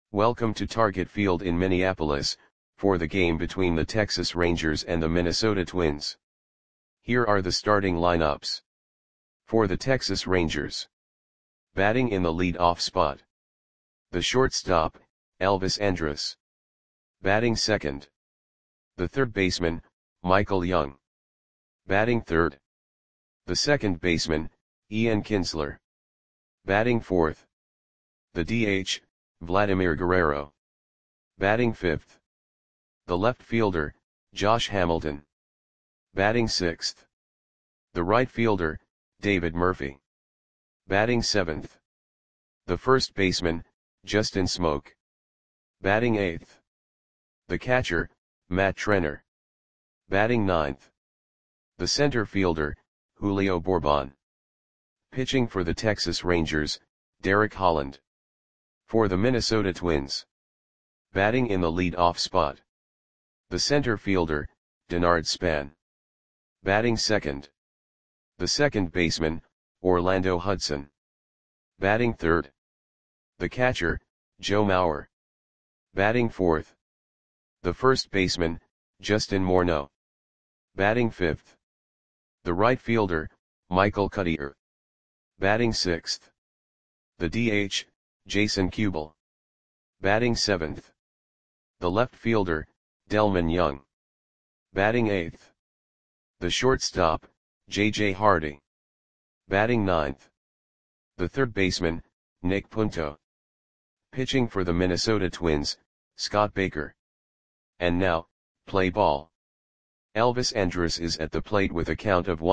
Welcome to Target Field in Minneapolis, for the game between the Texas Rangers and the Minnesota Twins. Here are the starting lineups. For the Texas Rangers. Batting in the lead-off spot. The shortstop, Elvis Andrus. Batting second. The third baseman, Michael Young. Batting third. The second baseman, Ian Kinsler. Batting fourth. The DH, Vladimir Guerrero. Batting fifth. The left fielder, Josh Hamilton. Batting sixth. The right fielder, David Murphy. Batting seventh. The first baseman, Justin Smoak. Batting eighth. The catcher, Matt Trenner. Batting ninth. The center fielder, Julio Bourbon. Pitching for the Texas Rangers, Derek Holland. For the Minnesota Twins. Batting in the lead-off spot. The center fielder, Denard Span. Batting second. The second baseman, Orlando Hudson. Batting third. The catcher, Joe Mauer. Batting fourth. The first baseman, Justin Morneau. Batting fifth. The right fielder, Michael Cuddyer. Batting sixth. The DH, Jason Kubel. Batting seventh. The left fielder, Delman Young. Batting eighth. The shortstop, J.J. Hardy. Batting ninth. The third baseman, Nick Punto. Pitching for the Minnesota Twins, Scott Baker. And now, play ball. Elvis Andrus is at the plate with a count of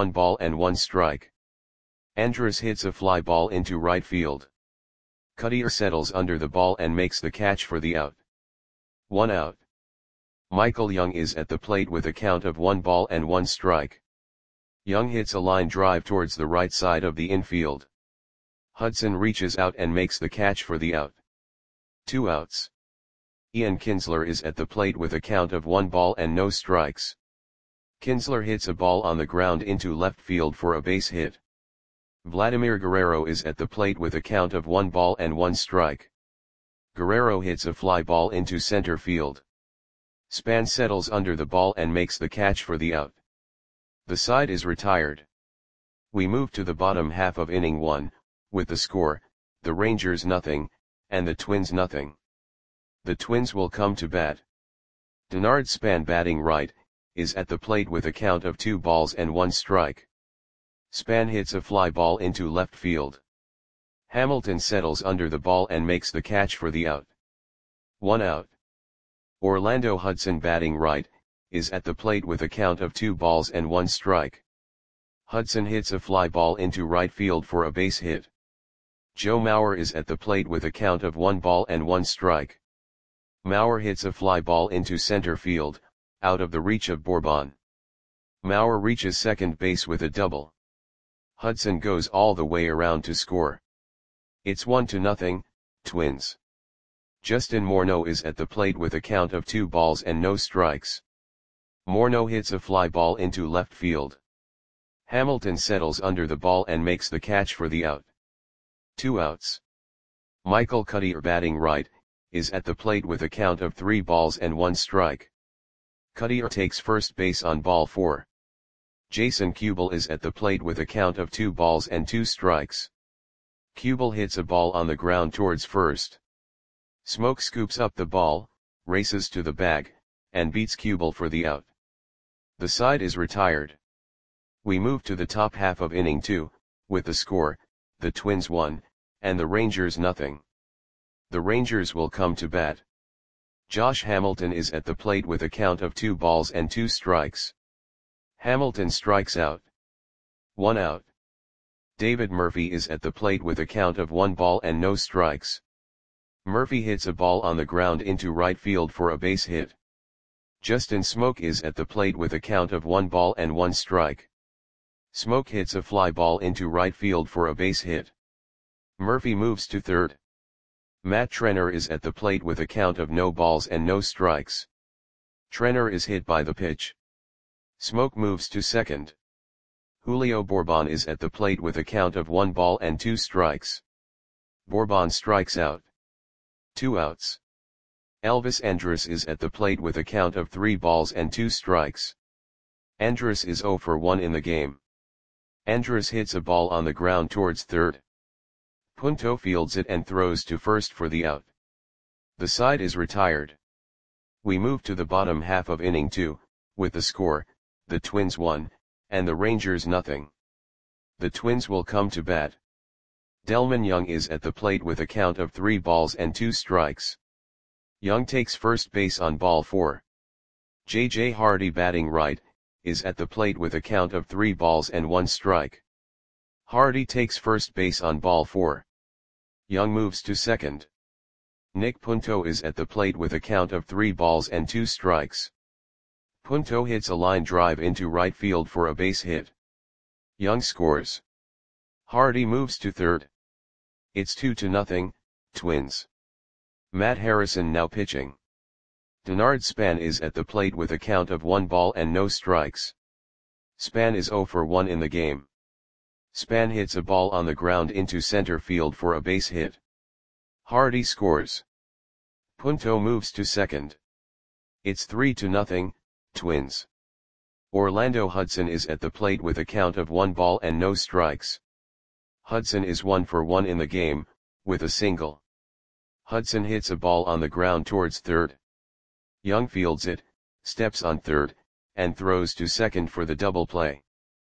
1-1 Andrus hits a fly ball into right field. Cuddyer settles under the ball and makes the catch for the out. 1 out. Michael Young is at the plate with a count of 1-1. Young hits a line drive towards the right side of the infield. Hudson reaches out and makes the catch for the out. 2 outs. Ian Kinsler is at the plate with a count of 1 ball and no strikes. Kinsler hits a ball on the ground into left field for a base hit. Vladimir Guerrero is at the plate with a count of 1-1. Guerrero hits a fly ball into center field. Span settles under the ball and makes the catch for the out. The side is retired. We move to the bottom half of inning 1, with the score, the Rangers nothing, and the Twins nothing. The Twins will come to bat. Denard Span, batting right, is at the plate with a count of 2 balls and 1 strike. Span hits a fly ball into left field. Hamilton settles under the ball and makes the catch for the out. 1 out. Orlando Hudson, batting right, is at the plate with a count of 2 balls and 1 strike. Hudson hits a fly ball into right field for a base hit. Joe Mauer is at the plate with a count of 1 ball and 1 strike. Mauer hits a fly ball into center field, out of the reach of Bourbon. Mauer reaches second base with a double. Hudson goes all the way around to score. It's 1-0, Twins. Justin Morneau is at the plate with a count of 2 balls and no strikes. Morneau hits a fly ball into left field. Hamilton settles under the ball and makes the catch for the out. 2 outs. Michael Cuddyer, batting right, is at the plate with a count of 3 balls and 1 strike. Cuddyer takes first base on ball 4. Jason Kubel is at the plate with a count of 2 balls and 2 strikes. Kubel hits a ball on the ground towards first. Smoak scoops up the ball, races to the bag, and beats Kubel for the out. The side is retired. We move to the top half of inning 2, with the score, the Twins 1, and the Rangers nothing. The Rangers will come to bat. Josh Hamilton is at the plate with a count of 2 balls and 2 strikes. Hamilton strikes out. 1 out. David Murphy is at the plate with a count of 1 ball and no strikes. Murphy hits a ball on the ground into right field for a base hit. Justin Smoak is at the plate with a count of 1 ball and 1 strike. Smoak hits a fly ball into right field for a base hit. Murphy moves to third. Matt Trenner is at the plate with a count of no balls and no strikes. Trenner is hit by the pitch. Smoak moves to second. Julio Bourbon is at the plate with a count of 1 ball and 2 strikes. Bourbon strikes out. 2 outs. Elvis Andrus is at the plate with a count of 3 balls and 2 strikes. Andrus is 0 for 1 in the game. Andrus hits a ball on the ground towards third. Punto fields it and throws to first for the out. The side is retired. We move to the bottom half of inning 2, with the score, the Twins 1, and the Rangers nothing. The Twins will come to bat. Delmon Young is at the plate with a count of 3 balls and 2 strikes. Young takes first base on ball 4. J.J. Hardy batting right, is at the plate with a count of 3 balls and 1 strike. Hardy takes first base on ball 4. Young moves to second. Nick Punto is at the plate with a count of 3 balls and 2 strikes. Punto hits a line drive into right field for a base hit. Young scores. Hardy moves to third. It's 2-0, Twins. Matt Harrison now pitching. Denard Span is at the plate with a count of 1 ball and no strikes. Span is 0 for 1 in the game. Span hits a ball on the ground into center field for a base hit. Hardy scores. Punto moves to second. It's 3-0, Twins. Orlando Hudson is at the plate with a count of 1 ball and no strikes. Hudson is 1 for 1 in the game, with a single. Hudson hits a ball on the ground towards third. Young fields it, steps on third, and throws to second for the double play.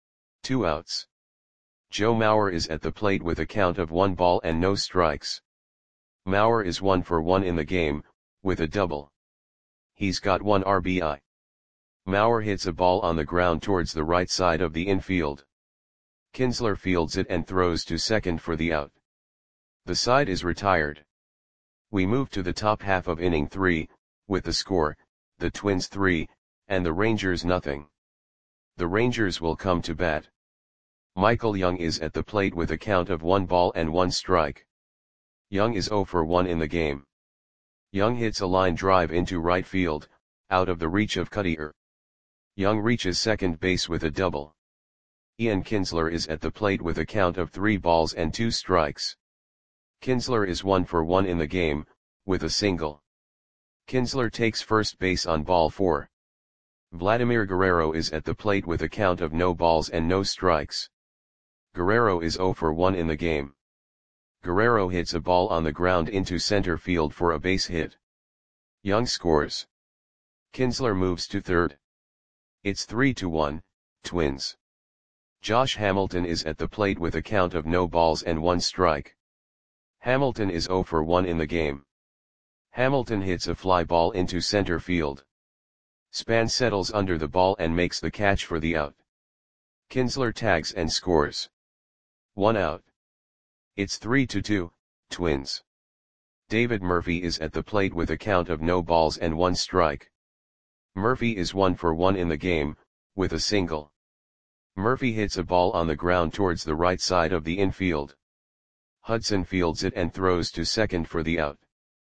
2 outs. Joe Mauer is at the plate with a count of 1 ball and no strikes. Mauer is 1 for 1 in the game, with a double. He's got 1 RBI. Mauer hits a ball on the ground towards the right side of the infield. Kinsler fields it and throws to second for the out. The side is retired. We move to the top half of inning 3, with the score, the Twins 3, and the Rangers nothing. The Rangers will come to bat. Michael Young is at the plate with a count of 1 ball and 1 strike. Young is 0 for 1 in the game. Young hits a line drive into right field, out of the reach of Cuttier. Young reaches second base with a double. Ian Kinsler is at the plate with a count of 3 balls and 2 strikes. Kinsler is 1 for 1 in the game, with a single. Kinsler takes first base on ball 4. Vladimir Guerrero is at the plate with a count of no balls and no strikes. Guerrero is 0 for 1 in the game. Guerrero hits a ball on the ground into center field for a base hit. Young scores. Kinsler moves to third. It's 3-1, Twins. Josh Hamilton is at the plate with a count of no balls and 1 strike. Hamilton is 0 for 1 in the game. Hamilton hits a fly ball into center field. Span settles under the ball and makes the catch for the out. Kinsler tags and scores. 1 out. It's 3-2, Twins. David Murphy is at the plate with a count of no balls and 1 strike. Murphy is 1 for 1 in the game, with a single. Murphy hits a ball on the ground towards the right side of the infield. Hudson fields it and throws to second for the out.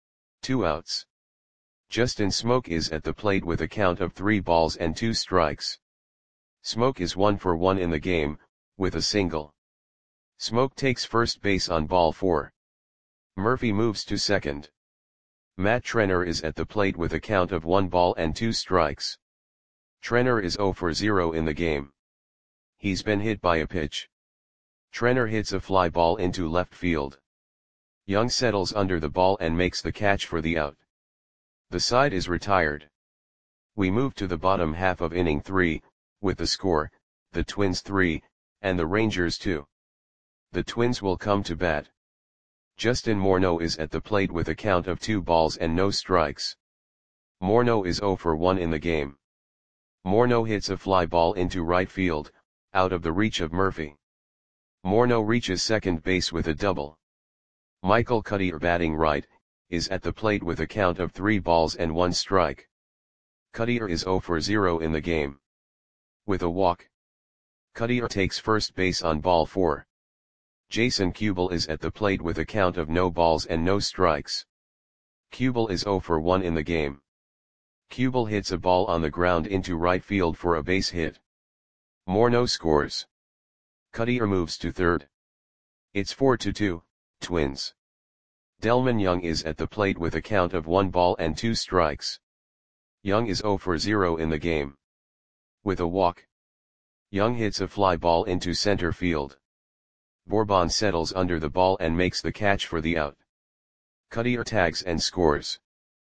2 outs. Justin Smoke is at the plate with a count of 3 balls and 2 strikes. Smoke is 1 for 1 in the game, with a single. Smoke takes first base on ball 4. Murphy moves to second. Matt Trenner is at the plate with a count of 1 ball and 2 strikes. Trenner is 0 for 0 in the game. He's been hit by a pitch. Trenner hits a fly ball into left field. Young settles under the ball and makes the catch for the out. The side is retired. We move to the bottom half of inning 3, with the score, the Twins 3, and the Rangers 2. The Twins will come to bat. Justin Morneau is at the plate with a count of 2 balls and no strikes. Morneau is 0 for 1 in the game. Morneau hits a fly ball into right field, out of the reach of Murphy. Morneau reaches second base with a double. Michael Cuttier batting right, is at the plate with a count of 3 balls and 1 strike. Cuttier is 0 for 0 in the game. With a walk. Cuttier takes first base on ball 4. Jason Kubel is at the plate with a count of no balls and no strikes. Kubel is 0 for 1 in the game. Kubel hits a ball on the ground into right field for a base hit. Morneau scores. Cuttier moves to third. It's 4-2, Twins. Delman Young is at the plate with a count of 1 ball and 2 strikes. Young is 0 for 0 in the game. With a walk, Young hits a fly ball into center field. Bourbon settles under the ball and makes the catch for the out. Cuddyer tags and scores.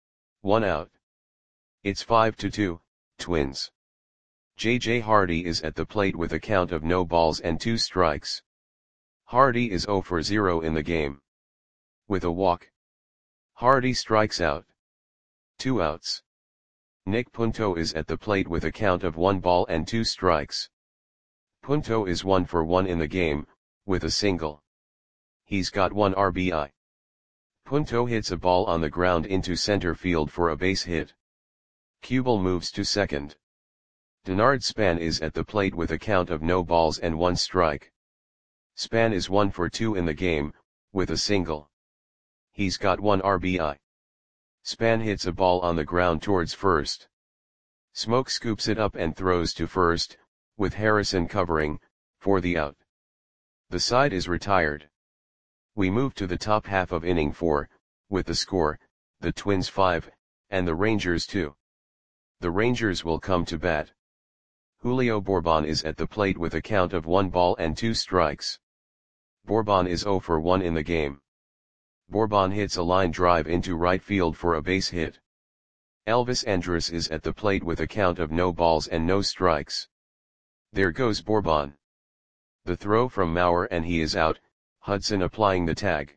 1 out. It's 5-2, Twins. J.J. Hardy is at the plate with a count of no balls and 2 strikes. Hardy is 0 for 0 in the game. With a walk, Hardy strikes out. 2 outs. Nick Punto is at the plate with a count of 1 ball and 2 strikes. Punto is 1 for 1 in the game, with a single. He's got 1 RBI. Punto hits a ball on the ground into center field for a base hit. Kubel moves to second. Denard Span is at the plate with a count of no balls and 1 strike. Span is 1 for 2 in the game, with a single. He's got 1 RBI. Span hits a ball on the ground towards first. Smoke scoops it up and throws to first, with Harrison covering, for the out. The side is retired. We move to the top half of inning 4, with the score, the Twins 5, and the Rangers 2. The Rangers will come to bat. Julio Bourbon is at the plate with a count of 1 ball and 2 strikes. Bourbon is 0 for 1 in the game. Bourbon hits a line drive into right field for a base hit. Elvis Andrus is at the plate with a count of no balls and no strikes. There goes Bourbon. The throw from Mauer and he is out, Hudson applying the tag.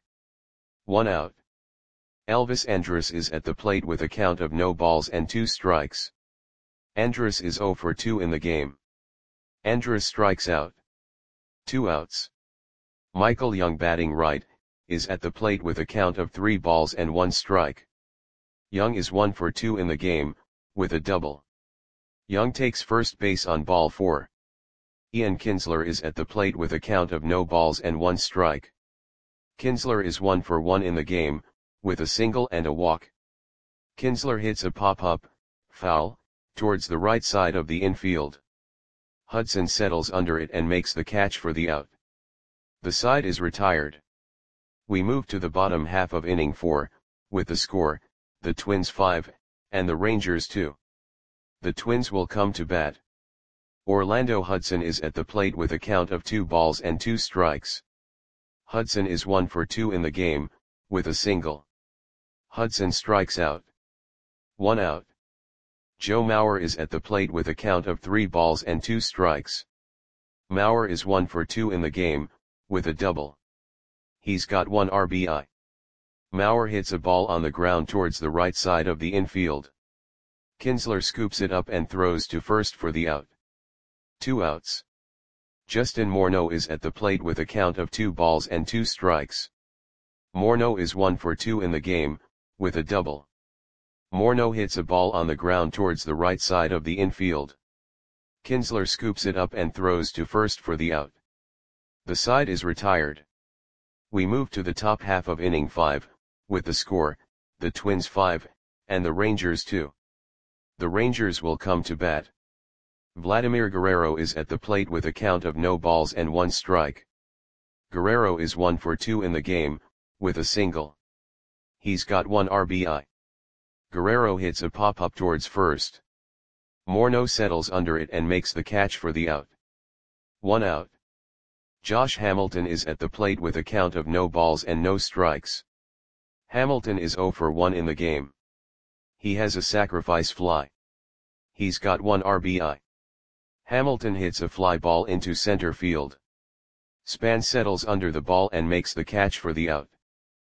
1 out. Elvis Andrus is at the plate with a count of no balls and 2 strikes. Andrus is 0 for 2 in the game. Andrus strikes out. 2 outs. Michael Young batting right, is at the plate with a count of 3 balls and 1 strike. Young is 1 for 2 in the game, with a double. Young takes first base on ball 4. Ian Kinsler is at the plate with a count of no balls and 1 strike. Kinsler is 1 for 1 in the game, with a single and a walk. Kinsler hits a pop-up, foul, towards the right side of the infield. Hudson settles under it and makes the catch for the out. The side is retired. We move to the bottom half of inning 4, with the score, the Twins 5, and the Rangers 2. The Twins will come to bat. Orlando Hudson is at the plate with a count of 2 balls and 2 strikes. Hudson is 1 for 2 in the game, with a single. Hudson strikes out. 1 out. Joe Mauer is at the plate with a count of 3 balls and 2 strikes. Mauer is 1 for 2 in the game, with a double. He's got 1 RBI. Mauer hits a ball on the ground towards the right side of the infield. Kinsler scoops it up and throws to first for the out. 2 outs. Justin Morneau is at the plate with a count of 2 balls and 2 strikes. Morneau is 1 for 2 in the game, with a double. Morneau hits a ball on the ground towards the right side of the infield. Kinsler scoops it up and throws to first for the out. The side is retired. We move to the top half of inning 5, with the score, the Twins 5, and the Rangers 2. The Rangers will come to bat. Vladimir Guerrero is at the plate with a count of no balls and 1 strike. Guerrero is 1 for 2 in the game, with a single. He's got 1 RBI. Guerrero hits a pop-up towards first. Morneau settles under it and makes the catch for the out. 1 out. Josh Hamilton is at the plate with a count of no balls and no strikes. Hamilton is 0 for 1 in the game. He has a sacrifice fly. He's got 1 RBI. Hamilton hits a fly ball into center field. Span settles under the ball and makes the catch for the out.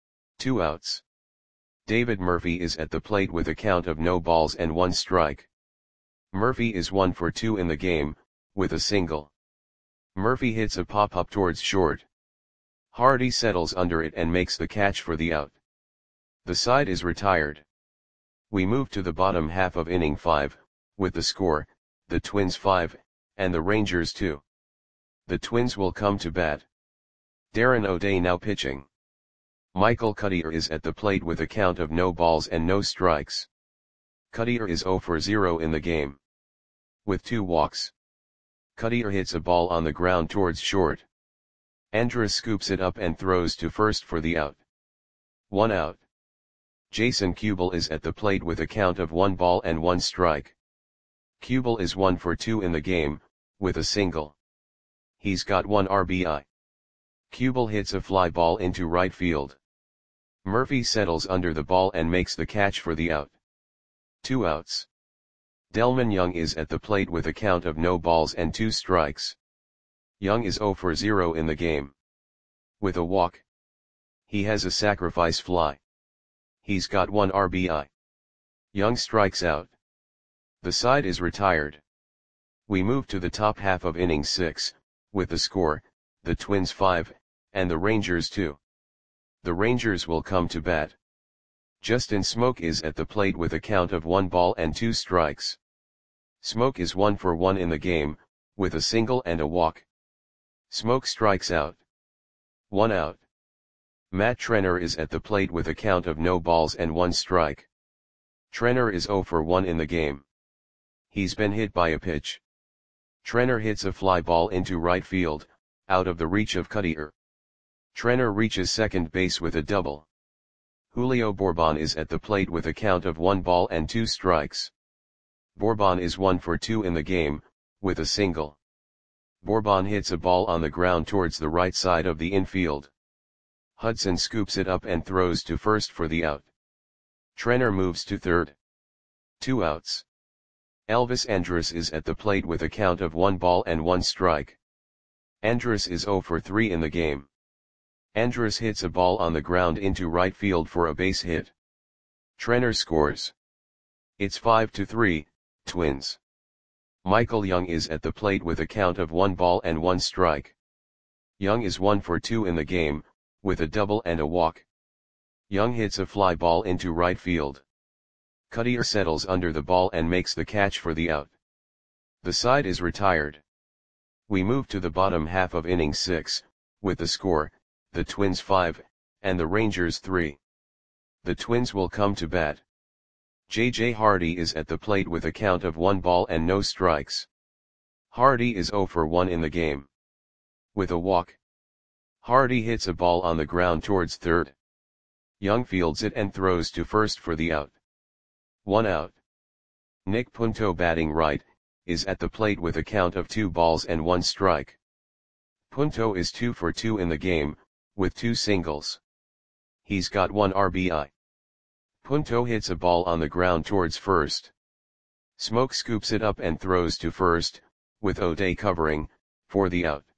2 outs. David Murphy is at the plate with a count of no balls and 1 strike. Murphy is 1 for 2 in the game, with a single. Murphy hits a pop-up towards short. Hardy settles under it and makes the catch for the out. The side is retired. We move to the bottom half of inning 5, with the score, the Twins 5, and the Rangers 2. The Twins will come to bat. Darren O'Day now pitching. Michael Cuddyer is at the plate with a count of no balls and no strikes. Cuddyer is 0 for 0 in the game. With 2 walks. Cuddyer hits a ball on the ground towards short. Andrus scoops it up and throws to first for the out. 1 out. Jason Kubel is at the plate with a count of 1 ball and 1 strike. Kubel is 1 for 2 in the game, with a single. He's got 1 RBI. Kubel hits a fly ball into right field. Murphy settles under the ball and makes the catch for the out. 2 outs. Delmon Young is at the plate with a count of no balls and 2 strikes. Young is 0 for 0 in the game. With a walk. He has a sacrifice fly. He's got 1 RBI. Young strikes out. The side is retired. We move to the top half of inning 6, with the score, the Twins 5, and the Rangers 2. The Rangers will come to bat. Justin Smoak is at the plate with a count of 1 ball and 2 strikes. Smoak is 1 for 1 in the game, with a single and a walk. Smoak strikes out. 1 out. Matt Trenner is at the plate with a count of no balls and 1 strike. Trenner is 0 for 1 in the game. He's been hit by a pitch. Trenner hits a fly ball into right field, out of the reach of Cutter. Trenner reaches second base with a double. Julio Bourbon is at the plate with a count of 1 ball and 2 strikes. Bourbon is 1 for 2 in the game, with a single. Bourbon hits a ball on the ground towards the right side of the infield. Hudson scoops it up and throws to first for the out. Trenner moves to third. 2 outs. Elvis Andrus is at the plate with a count of 1 ball and 1 strike. Andrus is 0 for 3 in the game. Andrus hits a ball on the ground into right field for a base hit. Trenner scores. It's 5-3, Twins. Michael Young is at the plate with a count of 1 ball and 1 strike. Young is 1 for 2 in the game, with a double and a walk. Young hits a fly ball into right field. Cutter settles under the ball and makes the catch for the out. The side is retired. We move to the bottom half of inning 6, with the score, the Twins 5, and the Rangers 3. The Twins will come to bat. J.J. Hardy is at the plate with a count of 1 ball and no strikes. Hardy is 0 for 1 in the game. With a walk. Hardy hits a ball on the ground towards third. Young fields it and throws to first for the out. 1 out. Nick Punto, batting right, is at the plate with a count of 2 balls and 1 strike. Punto is 2 for 2 in the game, with 2 singles. He's got 1 RBI. Punto hits a ball on the ground towards first. Smoak scoops it up and throws to first, with O'Day covering, for the out.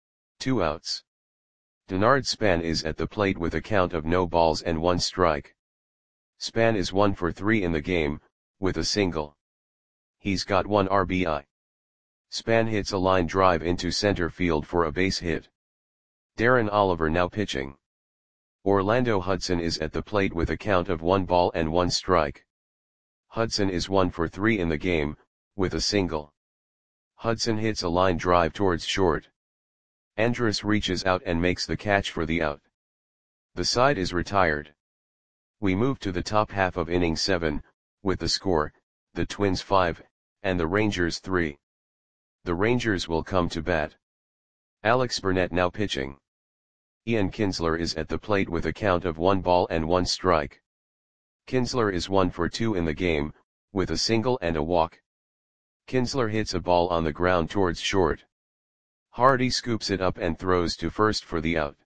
2 outs. Denard Span is at the plate with a count of no balls and 1 strike. Span is 1 for 3 in the game, with a single. He's got 1 RBI. Span hits a line drive into center field for a base hit. Darren Oliver now pitching. Orlando Hudson is at the plate with a count of 1 ball and 1 strike. Hudson is 1 for 3 in the game, with a single. Hudson hits a line drive towards short. Andrus reaches out and makes the catch for the out. The side is retired. We move to the top half of inning 7, with the score, the Twins 5, and the Rangers 3. The Rangers will come to bat. Alex Burnett now pitching. Ian Kinsler is at the plate with a count of 1 ball and 1 strike. Kinsler is 1 for 2 in the game, with a single and a walk. Kinsler hits a ball on the ground towards short. Hardy scoops it up and throws to first for the out.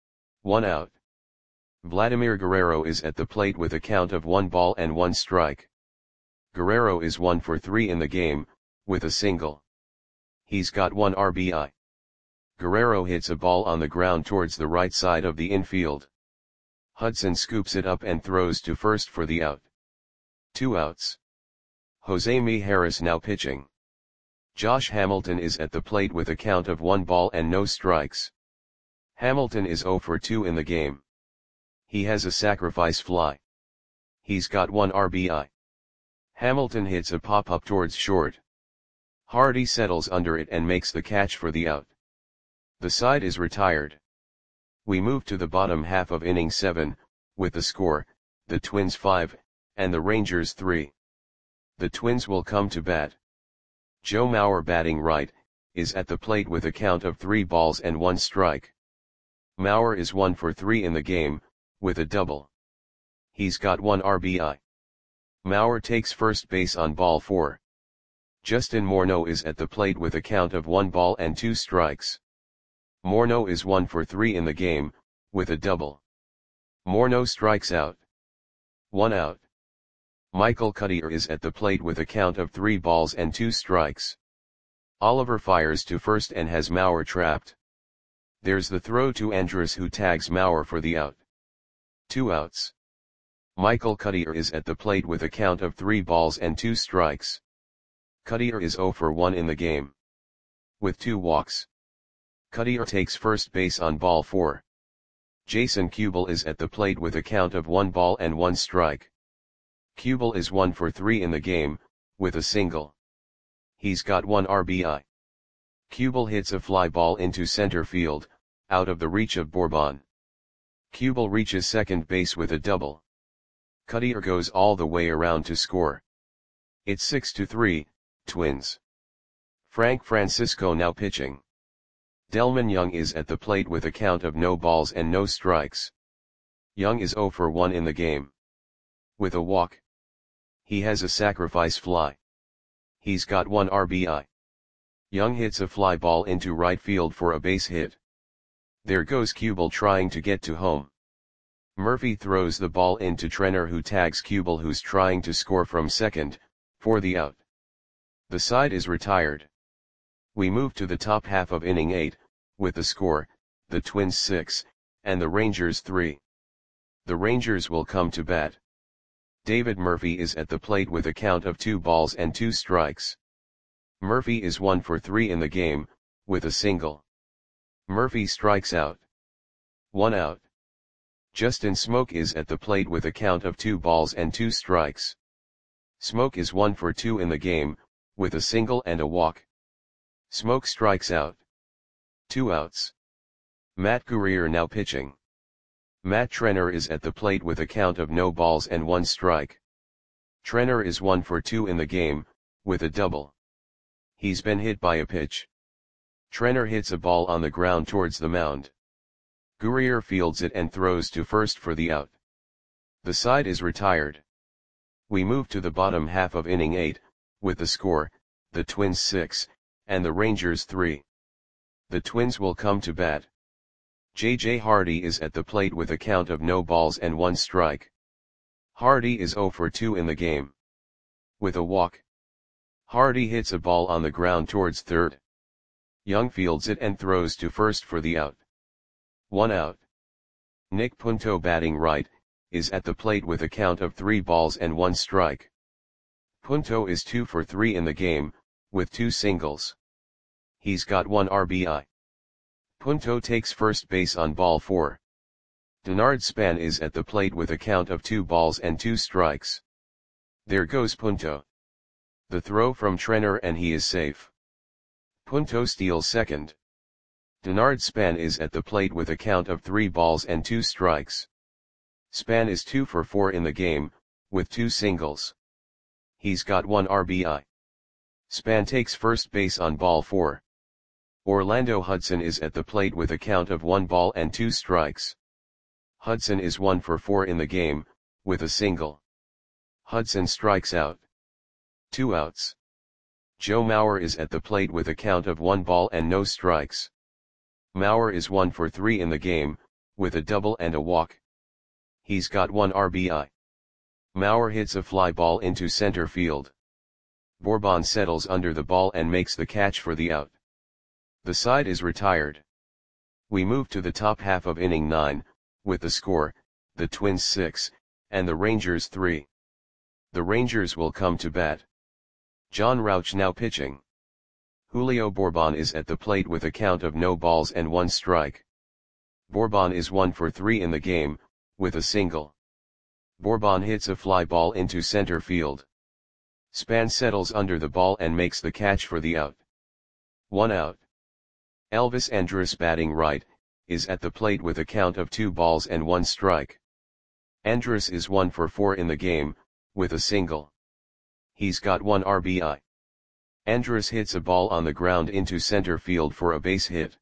1 out. Vladimir Guerrero is at the plate with a count of 1 ball and 1 strike. Guerrero is 1 for 3 in the game, with a single. He's got 1 RBI. Guerrero hits a ball on the ground towards the right side of the infield. Hudson scoops it up and throws to first for the out. 2 outs. Jose Mijares now pitching. Josh Hamilton is at the plate with a count of 1 ball and no strikes. Hamilton is 0 for 2 in the game. He has a sacrifice fly. He's got 1 RBI. Hamilton hits a pop-up towards short. Hardy settles under it and makes the catch for the out. The side is retired. We move to the bottom half of inning 7, with the score, the Twins 5, and the Rangers 3. The Twins will come to bat. Joe Mauer, batting right, is at the plate with a count of 3 balls and 1 strike. Mauer is 1 for 3 in the game, with a double. He's got 1 RBI. Maurer takes first base on ball 4. Justin Morneau is at the plate with a count of 1 ball and 2 strikes. Morneau is 1 for 3 in the game, with a double. Morneau strikes out. 1 out. Michael Cuddyer is at the plate with a count of 3 balls and 2 strikes. Oliver fires to first and has Maurer trapped. There's the throw to Andrus, who tags Maurer for the out. 2 outs. Michael Cuddyer is at the plate with a count of 3 balls and 2 strikes. Cuddyer is 0 for 1 in the game. With 2 walks. Cuddyer takes first base on ball 4. Jason Kubel is at the plate with a count of 1 ball and 1 strike. Kubel is 1 for 3 in the game, with a single. He's got 1 RBI. Kubel hits a fly ball into center field, out of the reach of Bourbon. Kubel reaches second base with a double. Cuddyer goes all the way around to score. It's 6-3, Twins. Frank Francisco now pitching. Delmon Young is at the plate with a count of no balls and no strikes. Young is 0 for 1 in the game. With a walk. He has a sacrifice fly. He's got 1 RBI. Young hits a fly ball into right field for a base hit. There goes Kubel trying to get to home. Murphy throws the ball into Trenner, who tags Kubel, who's trying to score from second, for the out. The side is retired. We move to the top half of inning 8, with the score, the Twins 6, and the Rangers 3. The Rangers will come to bat. David Murphy is at the plate with a count of 2 balls and 2 strikes. Murphy is 1 for 3 in the game, with a single. Murphy strikes out. 1 out. Justin Smoke is at the plate with a count of 2 balls and 2 strikes. Smoke is 1 for 2 in the game, with a single and a walk. Smoke strikes out. 2 outs. Matt Guerrier now pitching. Matt Trenner is at the plate with a count of no balls and 1 strike. Trenner is 1 for 2 in the game, with a double. He's been hit by a pitch. Trenner hits a ball on the ground towards the mound. Guerrier fields it and throws to first for the out. The side is retired. We move to the bottom half of inning 8, with the score, the Twins 6, and the Rangers 3. The Twins will come to bat. J.J. Hardy is at the plate with a count of no balls and 1 strike. Hardy is 0 for 2 in the game. With a walk. Hardy hits a ball on the ground towards third. Young fields it and throws to first for the out. 1 out. Nick Punto, batting right, is at the plate with a count of 3 balls and 1 strike. Punto is 2 for 3 in the game, with 2 singles. He's got 1 RBI. Punto takes first base on ball 4. Denard Span is at the plate with a count of 2 balls and 2 strikes. There goes Punto. The throw from Trenner and he is safe. Punto steals second. Denard Span is at the plate with a count of 3 balls and 2 strikes. Span is 2 for 4 in the game, with 2 singles. He's got 1 RBI. Span takes first base on ball 4. Orlando Hudson is at the plate with a count of 1 ball and 2 strikes. Hudson is 1 for 4 in the game, with a single. Hudson strikes out. 2 outs. Joe Mauer is at the plate with a count of 1 ball and no strikes. Mauer is 1 for 3 in the game, with a double and a walk. He's got 1 RBI. Mauer hits a fly ball into center field. Bourbon settles under the ball and makes the catch for the out. The side is retired. We move to the top half of inning 9, with the score, the Twins 6, and the Rangers 3. The Rangers will come to bat. John Rauch now pitching. Julio Bourbon is at the plate with a count of no balls and 1 strike. Bourbon is 1 for 3 in the game, with a single. Bourbon hits a fly ball into center field. Span settles under the ball and makes the catch for the out. 1 out. Elvis Andrus, batting right, is at the plate with a count of 2 balls and 1 strike. Andrus is 1 for 4 in the game, with a single. He's got 1 RBI. Andrus hits a ball on the ground into center field for a base hit.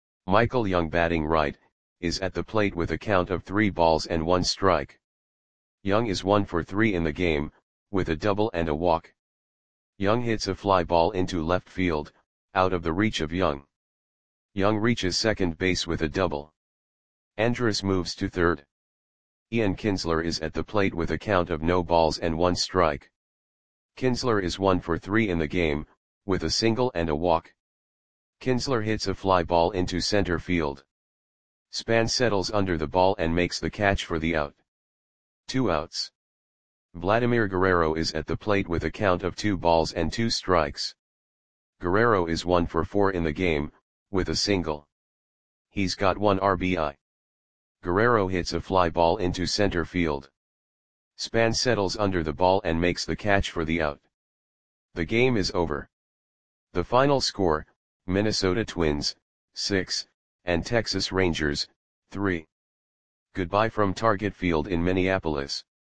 Michael Young, batting right, is at the plate with a count of 3 balls and 1 strike. Young is 1 for 3 in the game, with a double and a walk. Young hits a fly ball into left field, out of the reach of Young. Young reaches second base with a double. Andrus moves to third. Ian Kinsler is at the plate with a count of no balls and 1 strike. Kinsler is 1 for 3 in the game, with a single and a walk. Kinsler hits a fly ball into center field. Span settles under the ball and makes the catch for the out. 2 outs. Vladimir Guerrero is at the plate with a count of 2 balls and 2 strikes. Guerrero is 1 for 4 in the game, with a single. He's got 1 RBI. Guerrero hits a fly ball into center field. Span settles under the ball and makes the catch for the out. The game is over. The final score, Minnesota Twins, 6, and Texas Rangers, 3. Goodbye from Target Field in Minneapolis.